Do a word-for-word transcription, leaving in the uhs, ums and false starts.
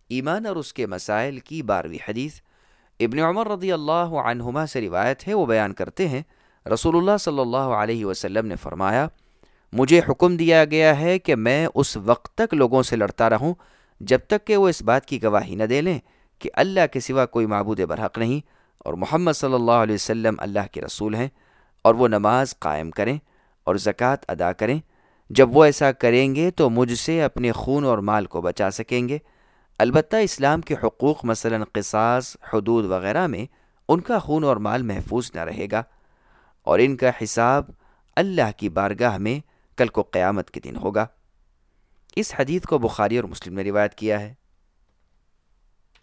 ईमान और उसके मसाइल की बारहवीं हदीस। इब्न उमर रज़ी अल्लाह अन्हुमा से रिवायत है, वो बयान करते हैं रसूलुल्लाह सल्लल्लाहु अलैहि वसल्लम ने फरमाया, मुझे हुक्म दिया गया है कि मैं उस वक्त तक लोगों से लड़ता रहूं जब तक कि वो इस बात की गवाही न दे लें कि अल्लाह के सिवा कोई माबूद बरहक नहीं और मोहम्मद सल्लल्लाहु अलैहि वसल्लम अल्लाह के रसूल हैं, और वो नमाज कायम करें और ज़कात अदा करें। जब वो ऐसा करेंगे तो मुझसे अपने खून और माल को बचा सकेंगे। अलबत्ता इस्लाम के हुकूक मसलन क़िसास, हुदूद वगैरह में उनका खून और माल महफूज न रहेगा और इनका हिसाब अल्लाह की बारगाह में कल को क़यामत के दिन होगा। इस हदीस को बुखारी और मुस्लिम ने रिवायत किया है।